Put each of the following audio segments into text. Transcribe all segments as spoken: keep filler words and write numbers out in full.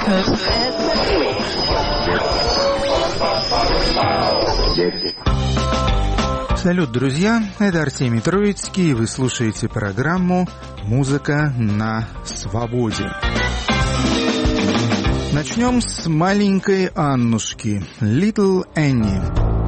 Салют, друзья, это Артемий Троицкий, и вы слушаете программу «Музыка на свободе». Начнем с маленькой Аннушки, Little Annie.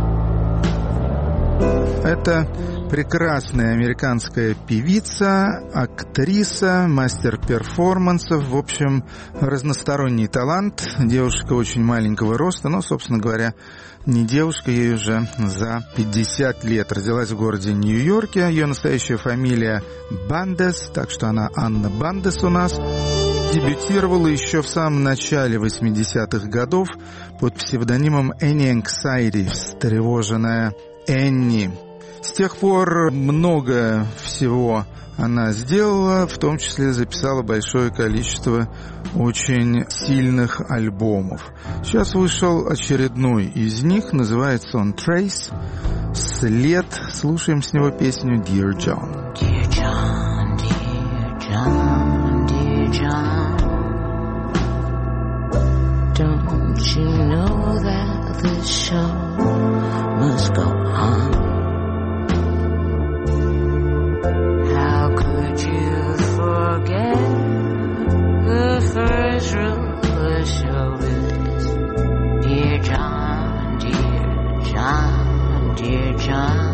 Это прекрасная американская певица, актриса, мастер перформансов, в общем, разносторонний талант. Девушка очень маленького роста, но, собственно говоря, не девушка, ей уже за пятьдесят лет. Родилась в городе Нью-Йорке, ее настоящая фамилия Бандес, так что она Анна Бандес у нас. Дебютировала еще в самом начале восьмидесятых годов под псевдонимом Annie Anxiety, встревоженная Энни. С тех пор много всего она сделала, в том числе записала большое количество очень сильных альбомов. Сейчас вышел очередной из них, называется он Trace, след. Слушаем с него песню Dear John. Dear John, dear John, dear John, don't you know that the show must go on? Forget the first rule of showbiz. Dear John, dear John, dear John,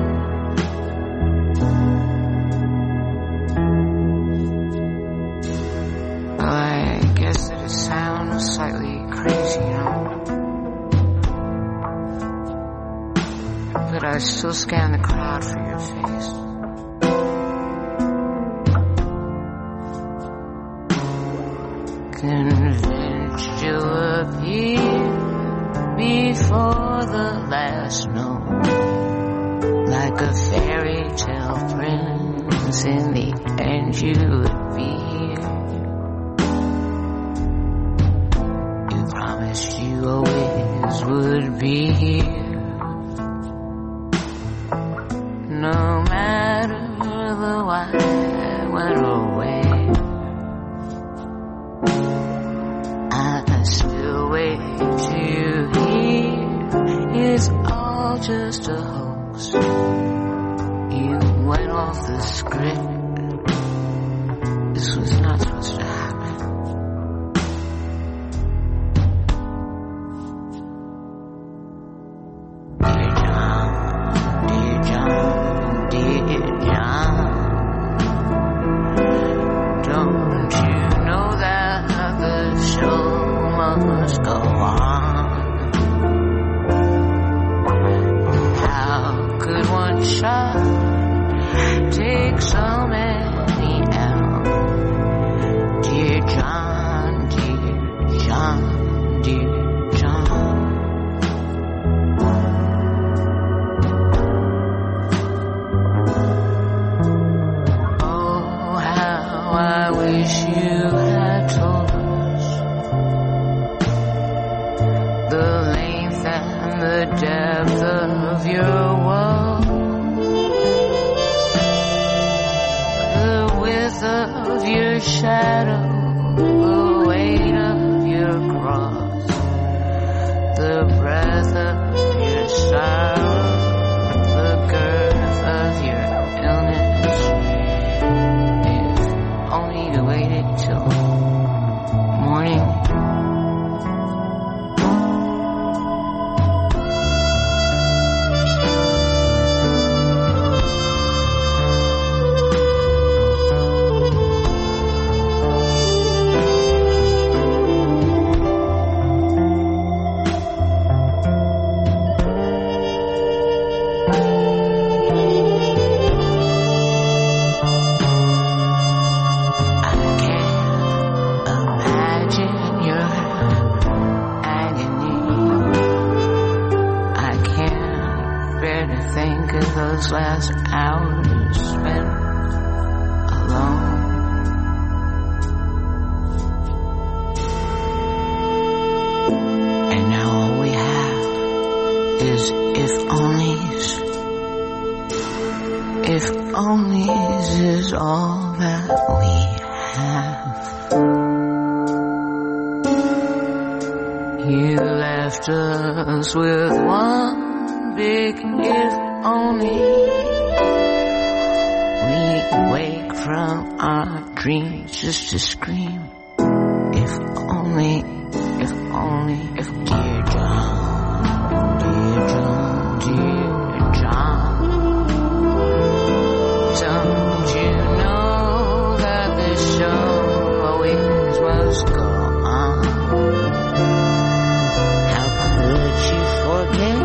well, I guess that it sounds slightly crazy, you know, but I still scan the crowd for your face. Convinced you'll appear before the last note, like a fairy tale prince. In the end, you would be here. You promised you always would be here, no matter the why I went away. It's all just a hoax. You went off the script. This was not supposed to happen. Dear John, dear John, dear John, don't you know that the show must go on? Shot take so many out. Dear John, dear John, dear John, oh, how I wish you had told us the length and the depth of your world, of your shadow, the weight of your cross, the breadth of your sorrow, the girth of your illness. If only you waited till morning. Those last hours spent alone. And now all we have is if onlys. If onlys is all that we have. You left us with one big if only. We wake from our dreams just to scream. If only, if only, if dear John, dear John, dear John. Don't you know that this show always must go on? How could you forget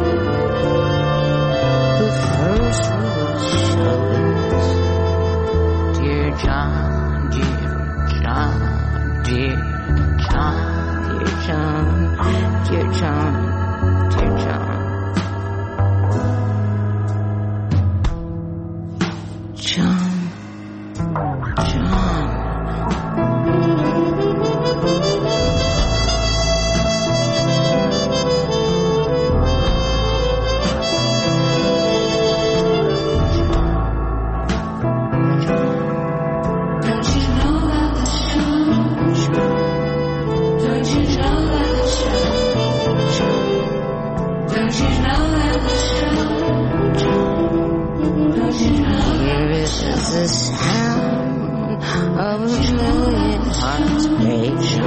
the first was showing? Dear John, dear John, dear John, dear John, dear John, dear John. John, John. The sound of a million hearts breaking.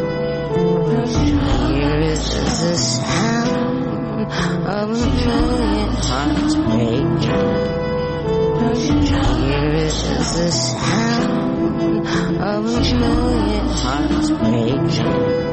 Here is the sound of a million hearts breaking. Here is the sound of a million hearts breaking.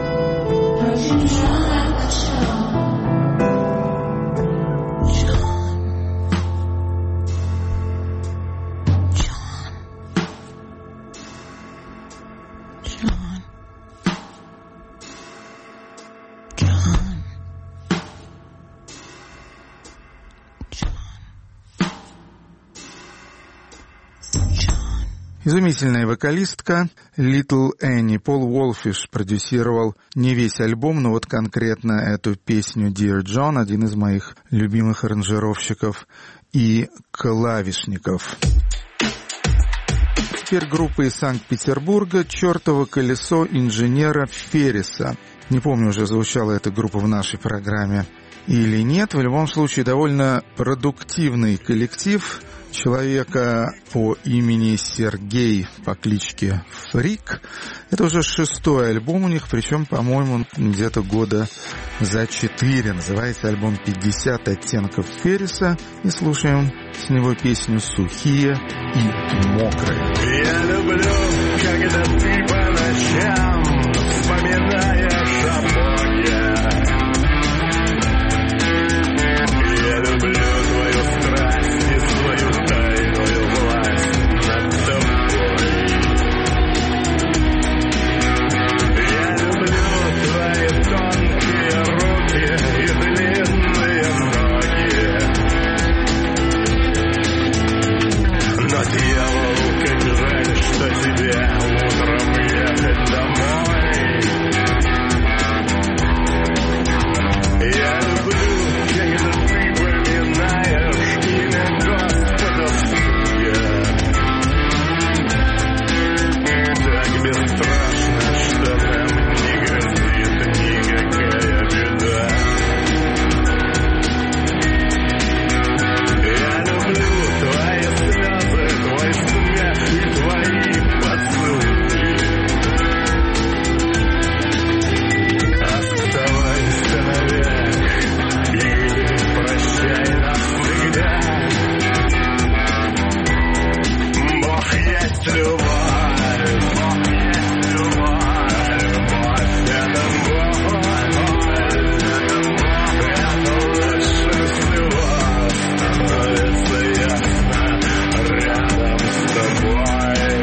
Изумительная вокалистка Little Annie. Пол Уолфиш продюсировал не весь альбом, но вот конкретно эту песню Dear John, один из моих любимых аранжировщиков и клавишников. Теперь группа из Санкт-Петербурга «Чёртово колесо инженера Ферриса». Не помню, уже звучала эта группа в нашей программе или нет. В любом случае, довольно продуктивный коллектив человека по имени Сергей по кличке Фрик. Это уже шестой альбом у них, причем, по-моему, где-то года за четыре. Называется альбом «пятьдесят оттенков Ферриса». И слушаем с него песню «Сухие и мокрые». Я люблю, когда ты по ночам вспоминаешь о Боге. Я люблю твою страсть и свою тайную власть над тобой. Я люблю твои тонкие руки и длинные ноги. Но дьявол, как жаль, что тебе утром ехать домой. Я люблю, когда ты поминаешь имя Господа в суе. Так бесстрашно, что нам не грозит никакая беда. Я люблю твои слезы, твой смех и твои поцелуи. Оставайся навек или прощай навсегда. Бог есть любовь, Бог есть любовь, любовь это боль, это лучше всего становится ясно рядом с тобой.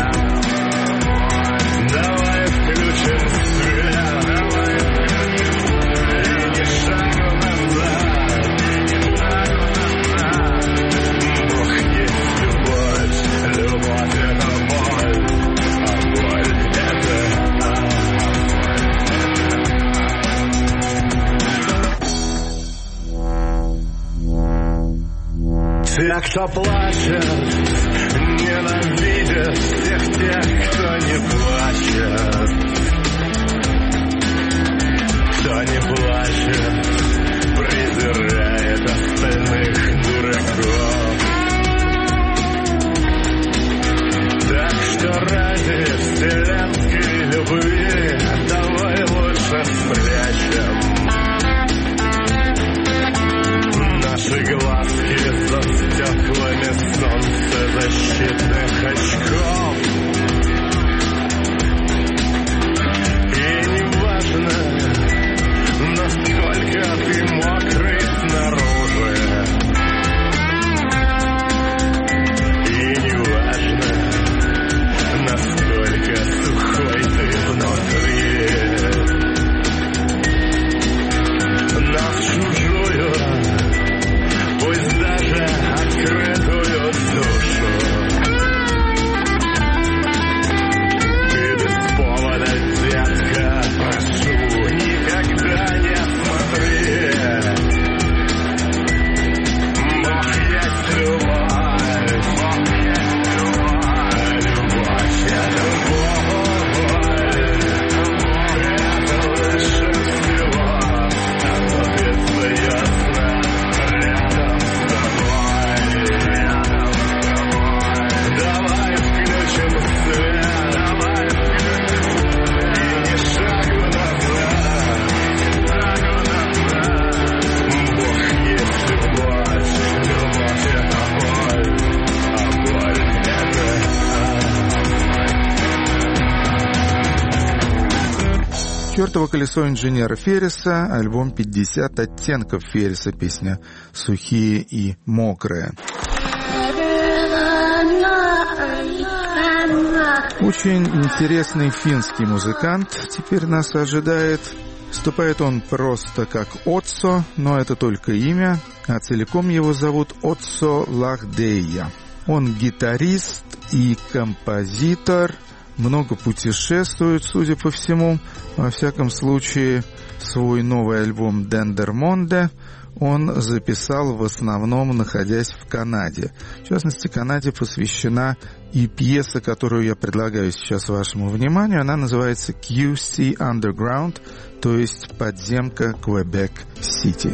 Давай включим свет, давай включим свет, и ни шагу назад, и ни шагу назад. Бог есть любовь, любовь это боль, а боль это те, кто плачет, ненавидят всех тех, кто не плачет. Кто не «Чертово колесо инженера Ферриса», альбом «пятьдесят оттенков Ферриса», песня «Сухие и мокрые». Очень интересный финский музыкант теперь нас ожидает. Выступает он просто как Отсо, но это только имя, а целиком его зовут Отсо Лахдея. Он гитарист и композитор, много путешествует, судя по всему. Во всяком случае, свой новый альбом «Дендермонде» он записал в основном, находясь в Канаде. В частности, Канаде посвящена и пьеса, которую я предлагаю сейчас вашему вниманию. Она называется «кью си Underground», то есть «Подземка Квебек-Сити».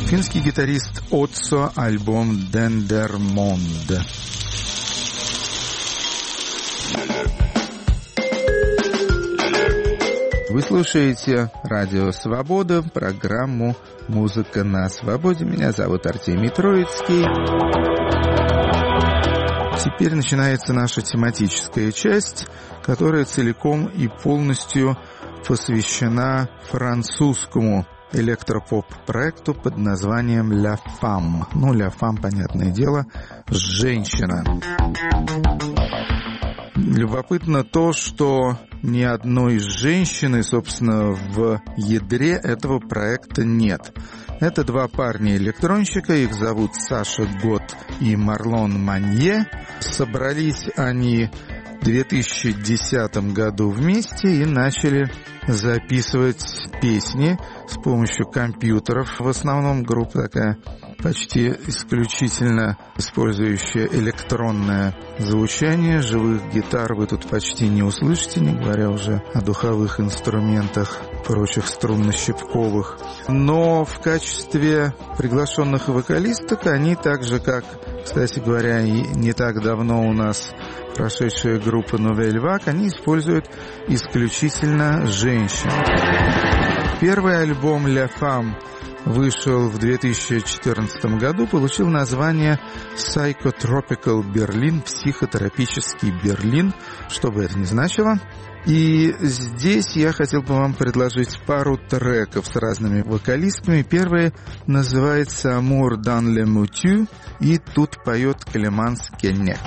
Финский гитарист Отцо, альбом «Дендермонд». Вы слушаете Радио Свобода, программу «Музыка на свободе». Меня зовут Артемий Троицкий. Теперь начинается наша тематическая часть, которая целиком и полностью посвящена французскому электропоп-проекту под названием «La Femme». Ну, «La Femme», понятное дело, «женщина». Любопытно то, что ни одной женщины, собственно, в ядре этого проекта нет. Это два парня-электронщика, их зовут Саша Гот и Марлон Манье. Собрались они в две тысячи десятом году вместе и начали записывать песни с помощью компьютеров. В основном группа такая почти исключительно использующая электронное звучание. Живых гитар вы тут почти не услышите, не говоря уже о духовых инструментах, прочих струнно-щипковых. Но в качестве приглашенных вокалисток они, так же как, кстати говоря, и не так давно у нас прошедшая группа Nouvelle Vague, они используют исключительно женщин. Первый альбом «La Femme» вышел в две тысячи четырнадцатом году, получил название Psychotropical Berlin, психотропический Берлин, что бы это ни значило. И здесь я хотел бы вам предложить пару треков с разными вокалистками. Первый называется «Amour dans le Mutu», и тут поет Клеманс Кеннек.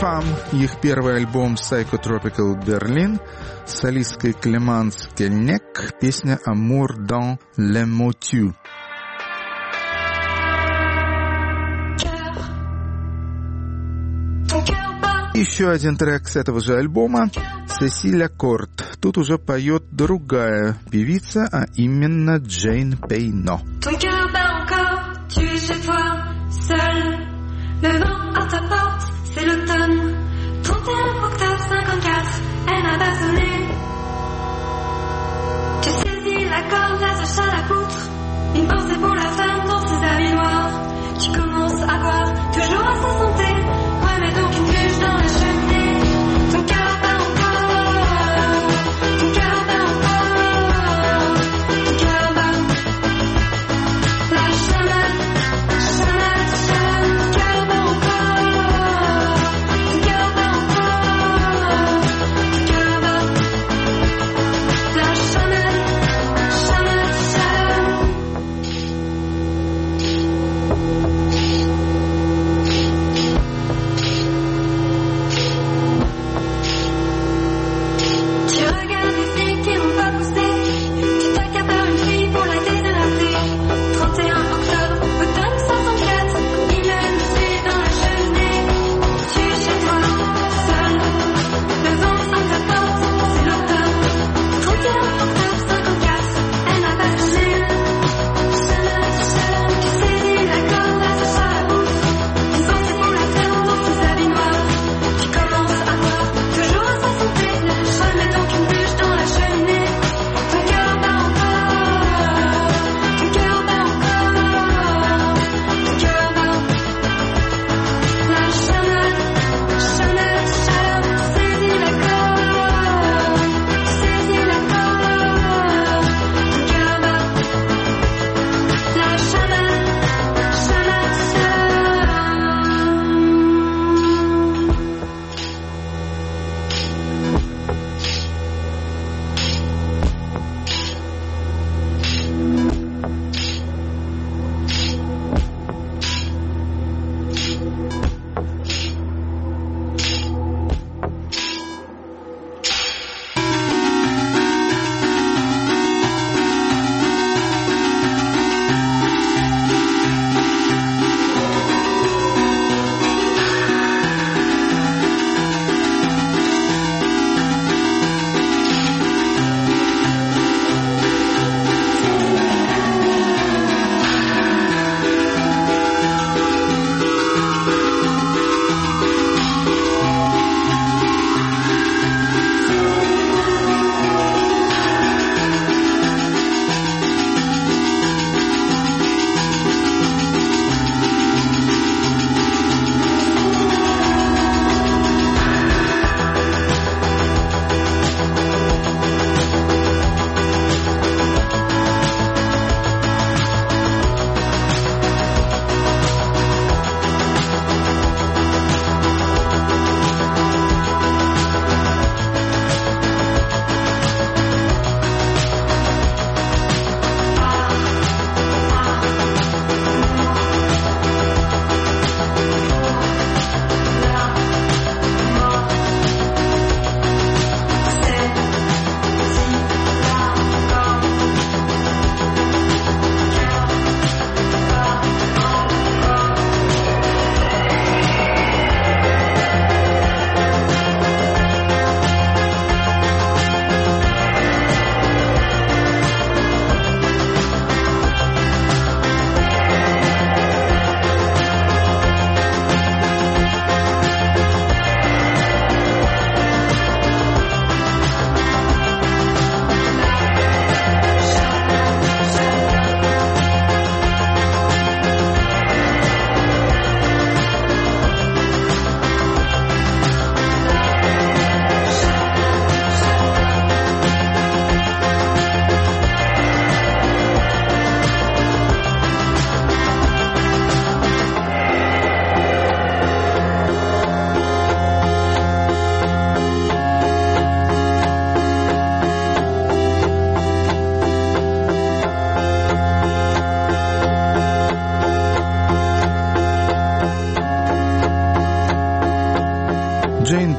Femme, их первый альбом Psychotropical Berlin, с солисткой Clémence Kelneck, песня Amour dans les motus. Еще один трек с этого же альбома «Cécile Accord». Тут уже поет другая певица, а именно Джейн Пейно. Ton cœur bat encore, tu es chez toi, seul. Le vent à ta porte, c'est l'automne. trente et un octobre cinquante-quatre, elle n'a pas sonné. Tu saisis la corde, l'attache à la poutre. Une pensée pour la femme dans ses habits noirs. Tu commences à boire, toujours à sa santé. Remets donc une bûche dans la cheminée. Ton cœur bat encore, ton cœur bat encore, ton cœur bat. La chamade, chamade, chamade, ton cœur bat encore.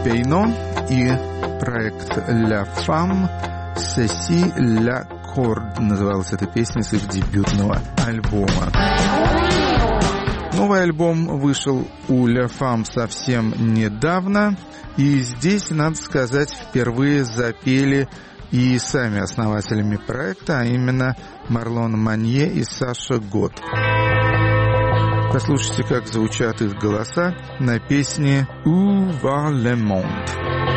Peynon и проект La Femme Ceci La Corde. Называлась эта песня с их дебютного альбома. Новый альбом вышел у La Femme совсем недавно, и здесь, надо сказать, впервые запели и сами основателями проекта, а именно Марлон Манье и Саша Гот. Послушайте, как звучат их голоса на песне «Où va le monde?».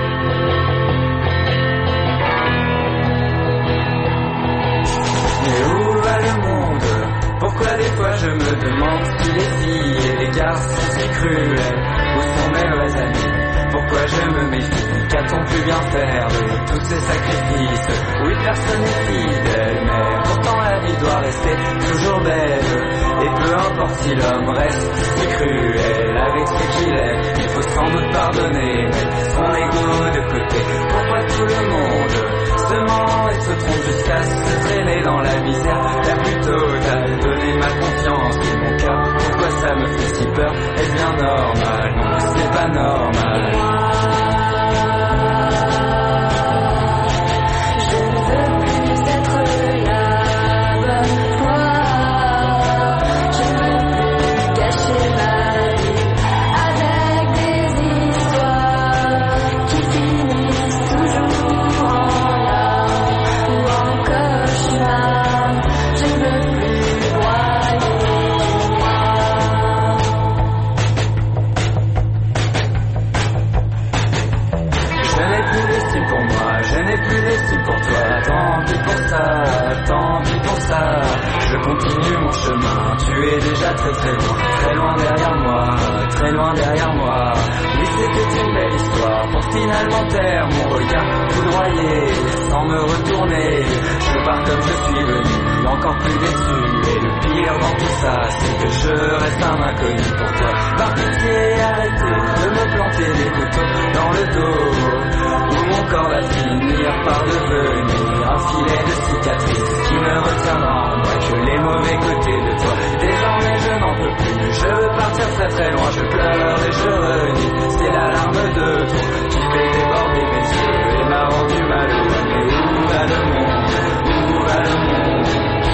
Mais où va le monde? Pourquoi des fois je me demande si les filles et les garçons si cruels, où sont mes vrais amis? Pourquoi je me méfie? Qu'a-t-on pu bien faire de tous ces sacrifices? Oui, personne n'est fidèle, mais pourtant la vie doit rester toujours belle. Et peu importe si l'homme reste si cruel avec ce qu'il est, il faut sans doute pardonner, mettre son ego de côté. Pourquoi tout le monde se ment et se trompe jusqu'à se traîner dans la misère la plus totale? Donner ma confiance et mon cœur, pourquoi ça me fait si peur? Est-ce bien normal? Non, c'est pas normal. Je continue mon chemin, tu es déjà très très loin, très loin derrière moi, très loin derrière moi. Oui, c'était une belle histoire pour finalement taire mon regard foudroyé, sans me retourner. Je pars comme je suis venu, encore plus déçu. Et le pire dans tout ça, c'est que je reste un inconnu pour toi. Par pitié, arrêtez de me planter des couteaux dans le dos, où mon corps va finir par devenir un filet de cicatrices qui ne retiendra en moi que les mauvais côtés de toi. Désormais je n'en peux plus, je veux partir très très loin, je pleure et je renie. C'est la larme de trop qui fait déborder mes yeux et m'a rendu malheureux. Mais où va le monde? Où va le monde?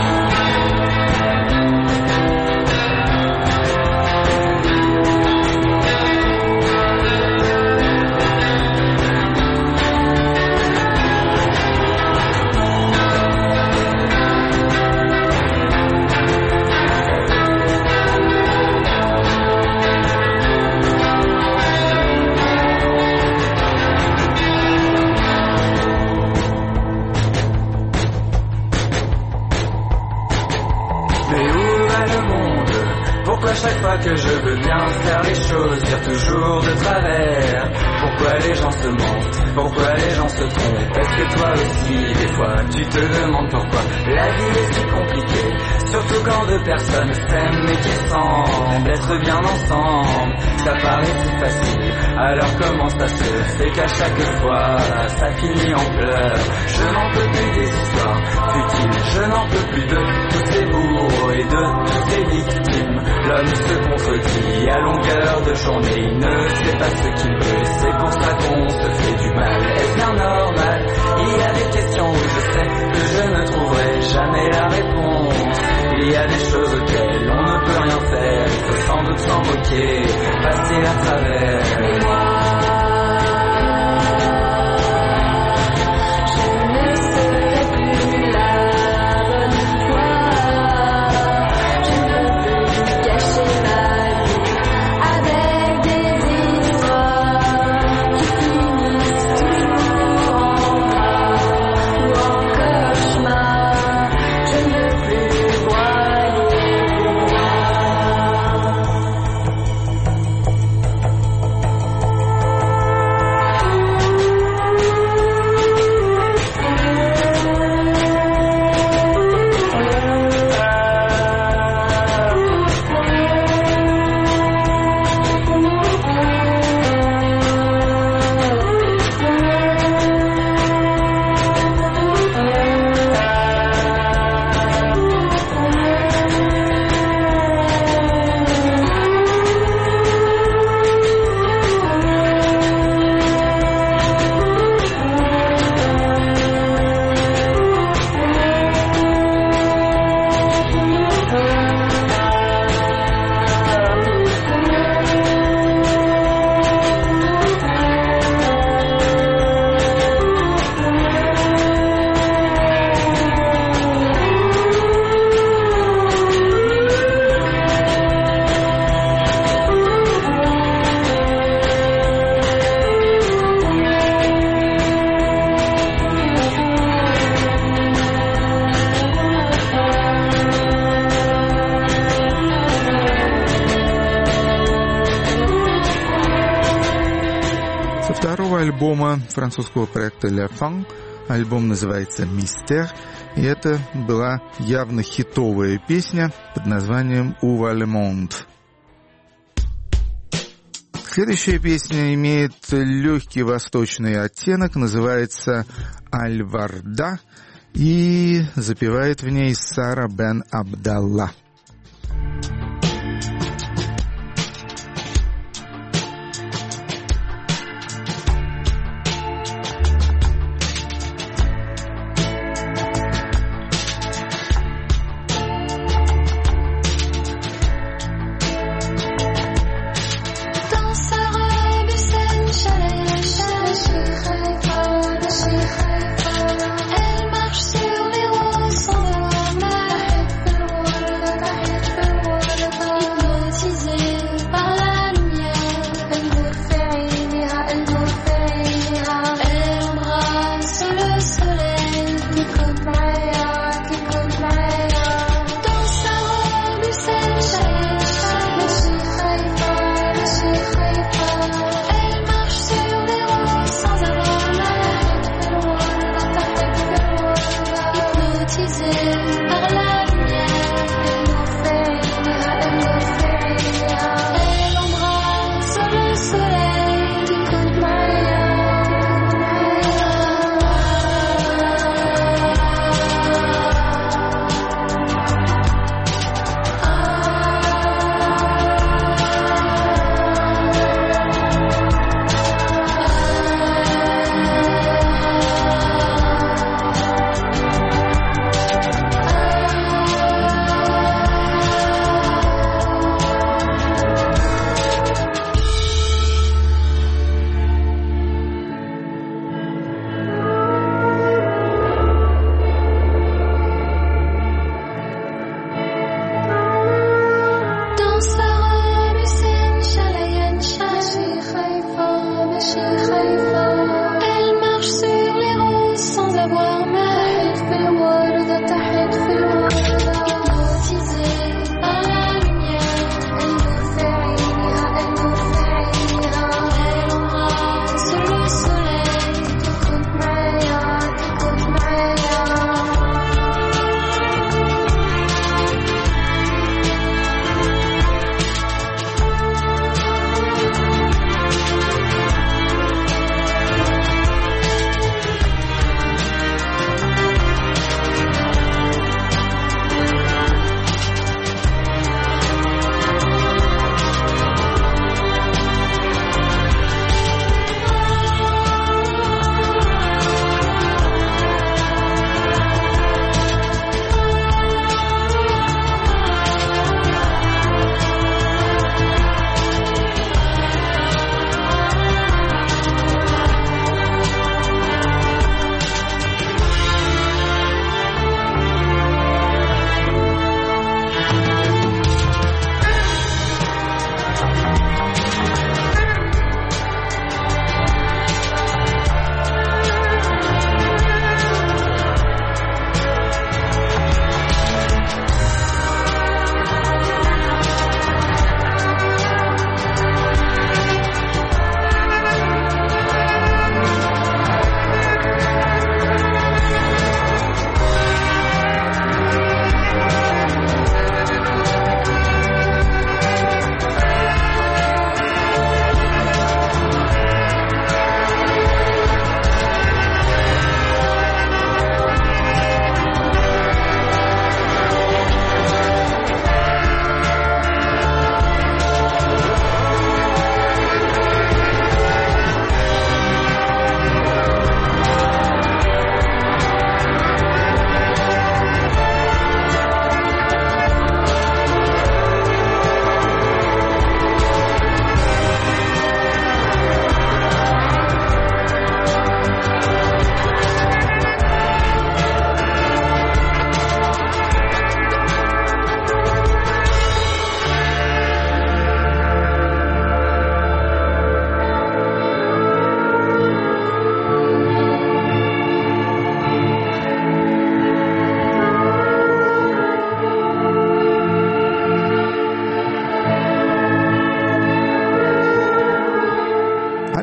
Chaque fois que je veux bien faire les choses, dire toujours de travers. Pourquoi les gens se mentent? Pourquoi les gens se trompent? Est-ce que toi aussi, des fois, tu te demandes pourquoi la vie est si compliquée? Surtout quand deux personnes s'aiment mais qui semblent être bien ensemble. Ça paraît si facile, alors comment ça se fait qu'à chaque fois, ça finit en pleurs? Je n'en peux plus des histoires futiles, je n'en peux plus de tous ces bourreaux et de toutes ces victimes. L'homme se contredit à longueur de journée, il ne sait pas ce qu'il veut, c'est pour ça qu'on se fait du mal. Est-ce bien normal? Il y a des questions où je sais que je ne trouverai jamais la réponse. Il y a des choses auxquelles on ne peut rien faire, il faut sans doute s'en moquer, passer à travers. Et moi, альбома французского проекта «La Femme». Альбом называется «Mystère», и это была явно хитовая песня под названием «Où le monde». Следующая песня имеет легкий восточный оттенок, называется «Аль-Варда», и запевает в ней Сара бен Абдалла. Sans avoir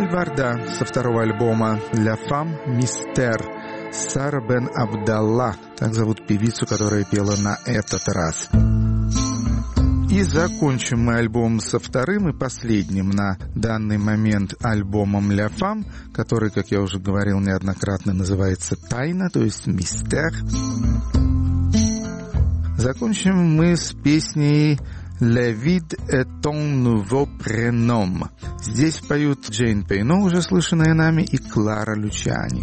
Эль-Варда со второго альбома «La Femme Mystère», Сара Бен Абдалла, так зовут певицу, которая пела на этот раз. И закончим мы альбом со вторым и последним на данный момент альбомом «La Femme», который, как я уже говорил неоднократно, называется «Тайна», то есть «Мистер». Закончим мы с песней «La vie est ton nouveau prénom». Здесь поют Джейн Пейно, уже слышанная нами, и Клара Лучани.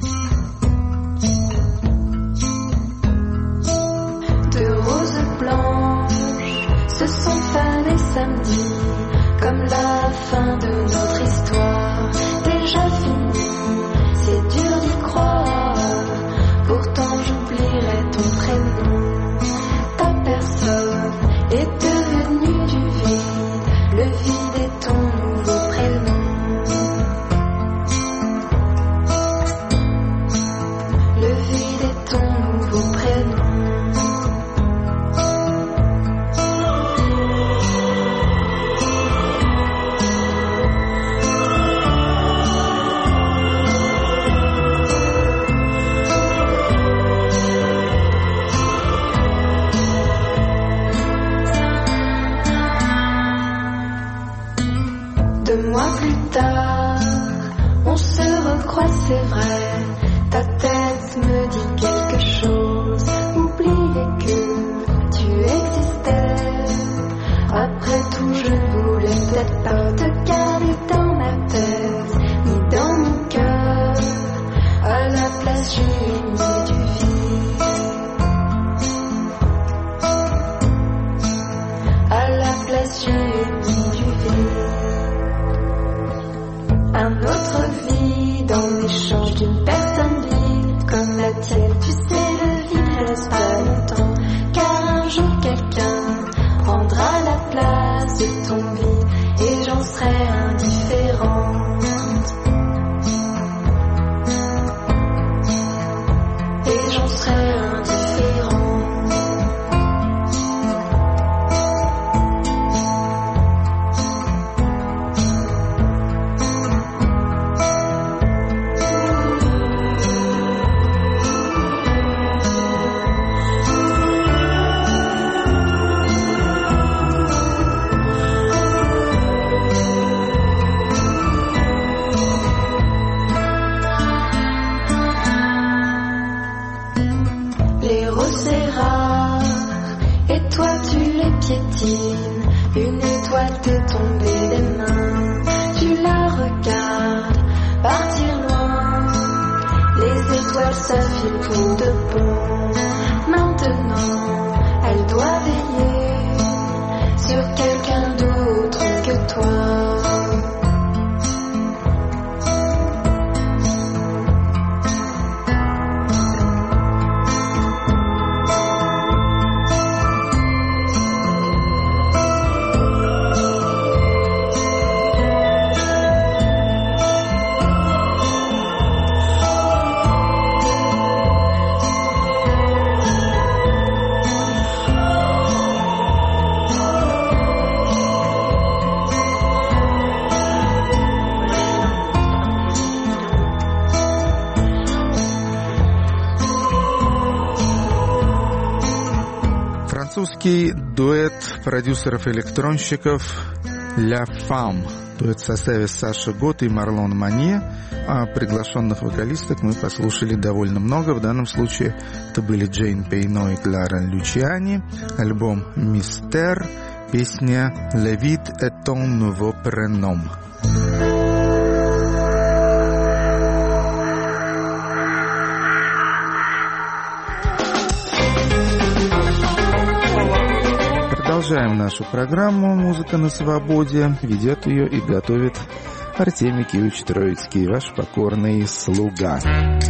De roses blanches se sont fanées samedi, comme la fin de notre histoire, déjà finie, c'est dur d'y croire, pourtant j'oublierai ton prénom, ta personne est devenue du vide, le vide est ton nouveau prénom. Le vide est ton nouveau prénom. Deux mois plus tard, on se recroise, c'est vrai. Ta tête me dit quelque chose. Oubliez que tu existais. Après tout, je ne voulais peut-être pas te garder dans ma tête, ni dans mon cœur. À la place, je lui ai mis du vide. À la place, je lui ai mis du vide. Un autre vide en échange d'une personne vide comme la tienne. Tu sais, le vide reste pas longtemps, car un jour quelqu'un prendra la place de ton vide et j'en serai indifférente. Et j'en serai indifférente. Une étoile t'est tombée des mains, tu la regardes partir loin. Les étoiles s'affilent pour de bon. Maintenant, elle doit veiller sur quelqu'un d'autre que toi. Французский дуэт продюсеров-электронщиков «La Femme». Дуэт в составе Саши Гот и Марлон Манье. А приглашенных вокалисток мы послушали довольно много. В данном случае это были Джейн Пейно и Клара Лучани. Альбом «Мистер», песня «La vie est ton nouveau prénom». Продолжаем нашу программу «Музыка на свободе». Ведет ее и готовит Артемий Киевич Троицкий, ваш покорный слуга.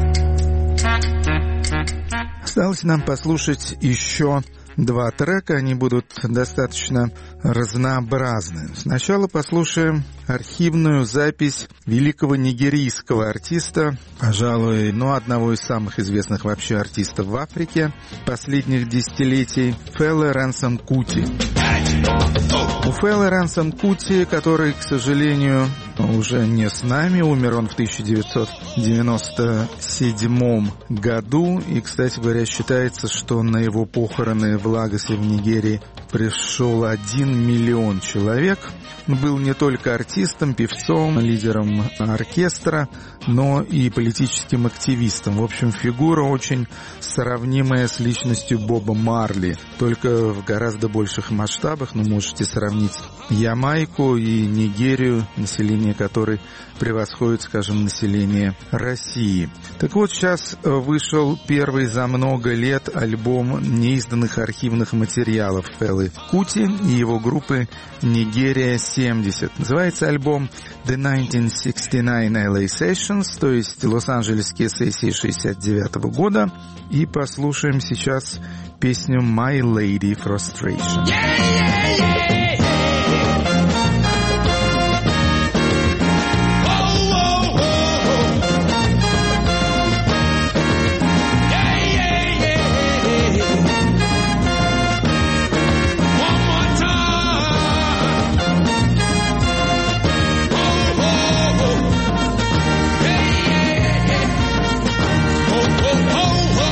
Осталось нам послушать еще два трека. Они будут достаточно разнообразны. Сначала послушаем архивную запись великого нигерийского артиста, пожалуй, ну, одного из самых известных вообще артистов в Африке последних десятилетий, Фелла Рэнсом Кути. У Фелла Рэнсом Кути, который, к сожалению, уже не с нами. Умер он в тысяча девятьсот девяносто седьмом году. И, кстати говоря, считается, что на его похороны в Лагосе в Нигерии пришел один миллион человек. Был не только артистом, певцом, лидером оркестра, но и политическим активистом. В общем, фигура очень сравнимая с личностью Боба Марли, только в гораздо больших масштабах. Ну, можете сравнить Ямайку и Нигерию, население которой превосходит, скажем, население России. Так вот, сейчас вышел первый за много лет альбом неизданных архивных материалов Фелы Кути и его группы «Нигерия семьдесят». Называется альбом «The nineteen sixty-nine эл эй Sessions», то есть Лос-Анджелесские сессии шестьдесят девятого года. И послушаем сейчас песню «My Lady Frustration». Yeah, yeah, yeah.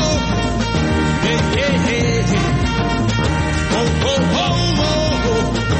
Oh, oh, oh, oh.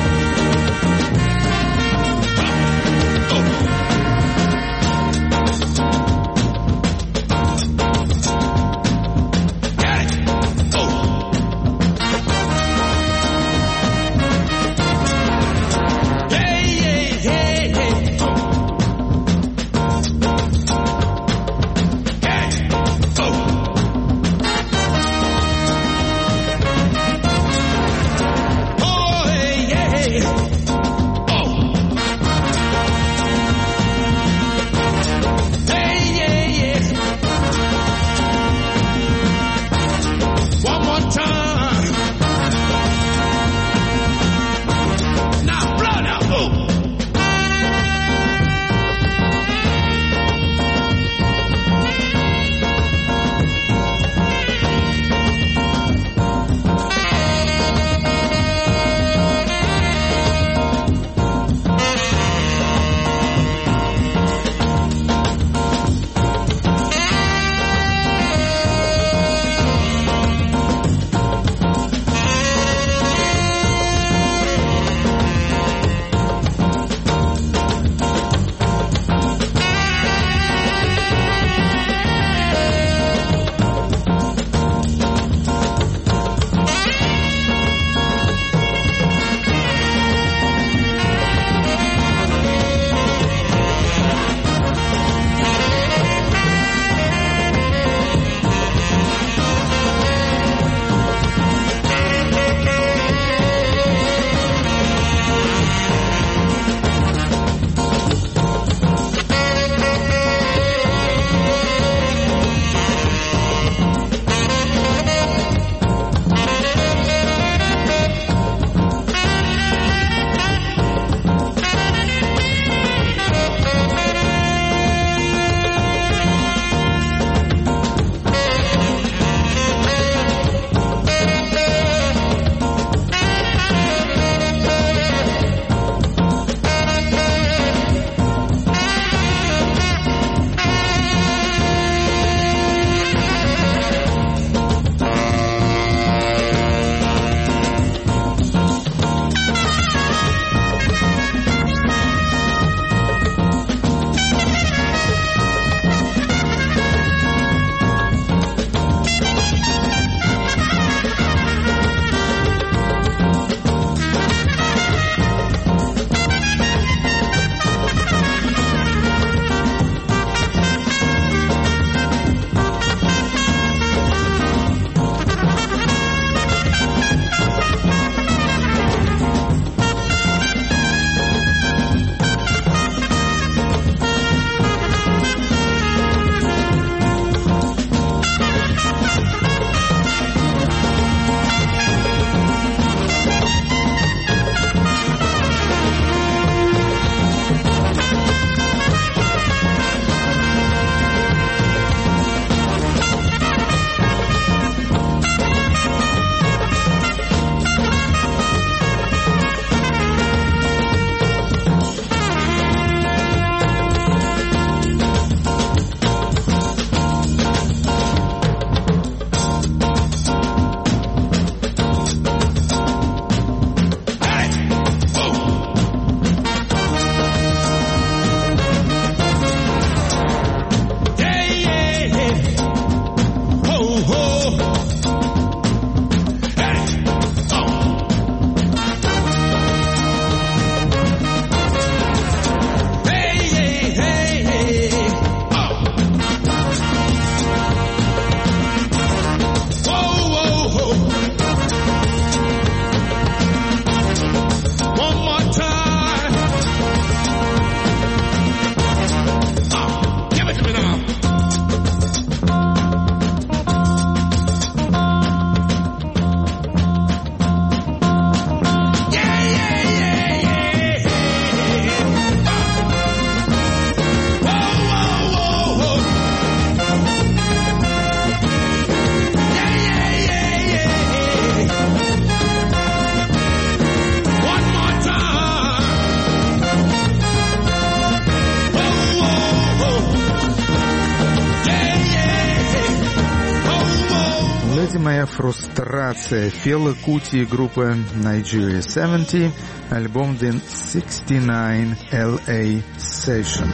моя фрустрация. Фела Кути и группа Nigeria семьдесят, альбом The шестьдесят девять эл эй Session.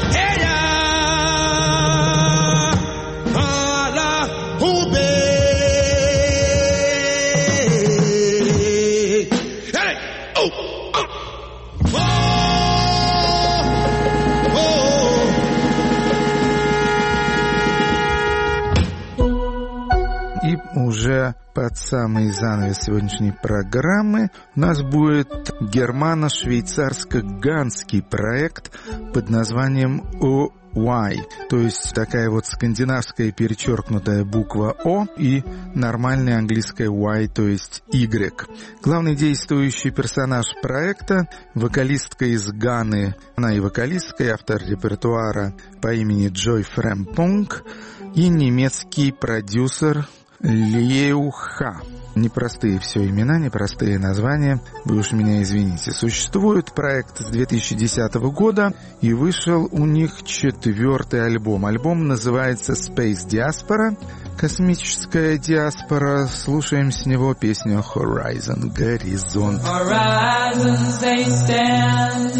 Уже под самый занавес сегодняшней программы у нас будет германо-швейцарско-ганский проект под названием о уай, то есть такая вот скандинавская перечеркнутая буква О и нормальная английская Y, то есть Y. Главный действующий персонаж проекта — вокалистка из Ганы, она и вокалистка, и автор репертуара по имени Джой Фрэмпунг, и немецкий продюсер Леуха. Непростые все имена, непростые названия, вы уж меня извините. Существует проект с две тысячи десятого года, и вышел у них четвертый альбом. Альбом называется Space Diaspora, космическая диаспора. Слушаем с него песню Horizon, горизонт. Horizons they stand,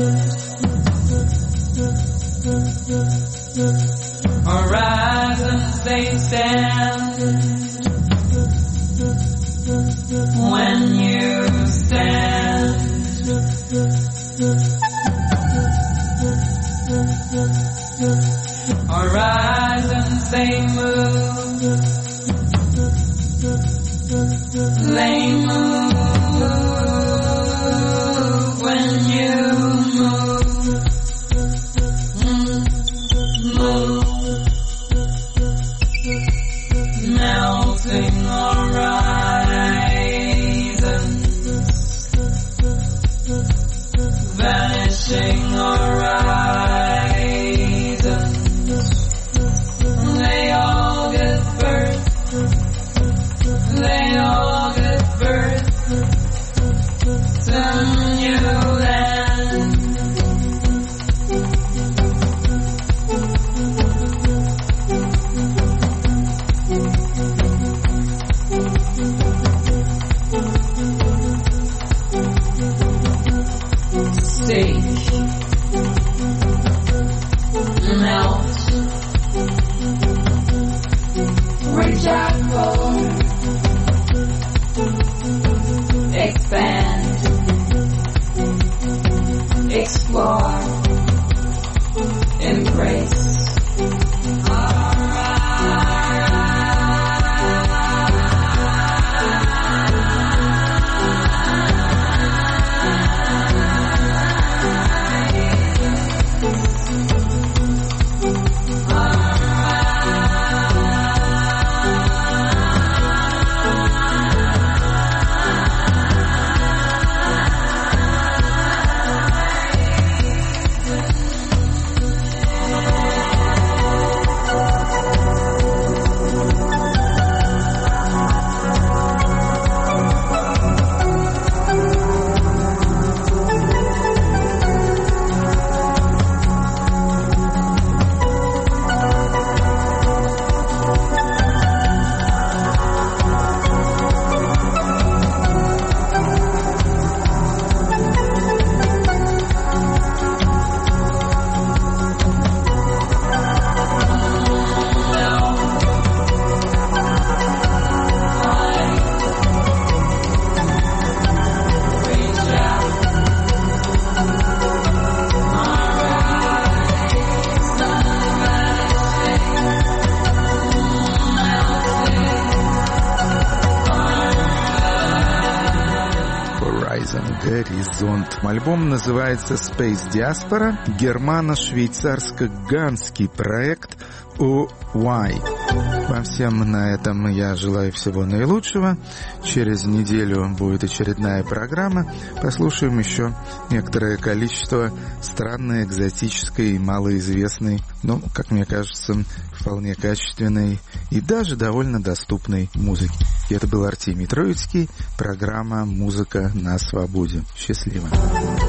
horizons they stand. When you stand, horizons they move, they move when you move, move, melting horizons, vanishing horizons, they all give birth, they all give birth to new land. Seek, melt, reach out for, expand, explore, embrace. Горизонт. Альбом называется Space Diaspora, германо-швейцарско-ганский проект о уай. Вам всем на этом я желаю всего наилучшего. Через неделю будет очередная программа. Послушаем еще некоторое количество странной, экзотической и малоизвестной, но, как мне кажется, вполне качественной и даже довольно доступной музыки. И это был Артемий Троицкий, программа «Музыка на свободе». Счастливо.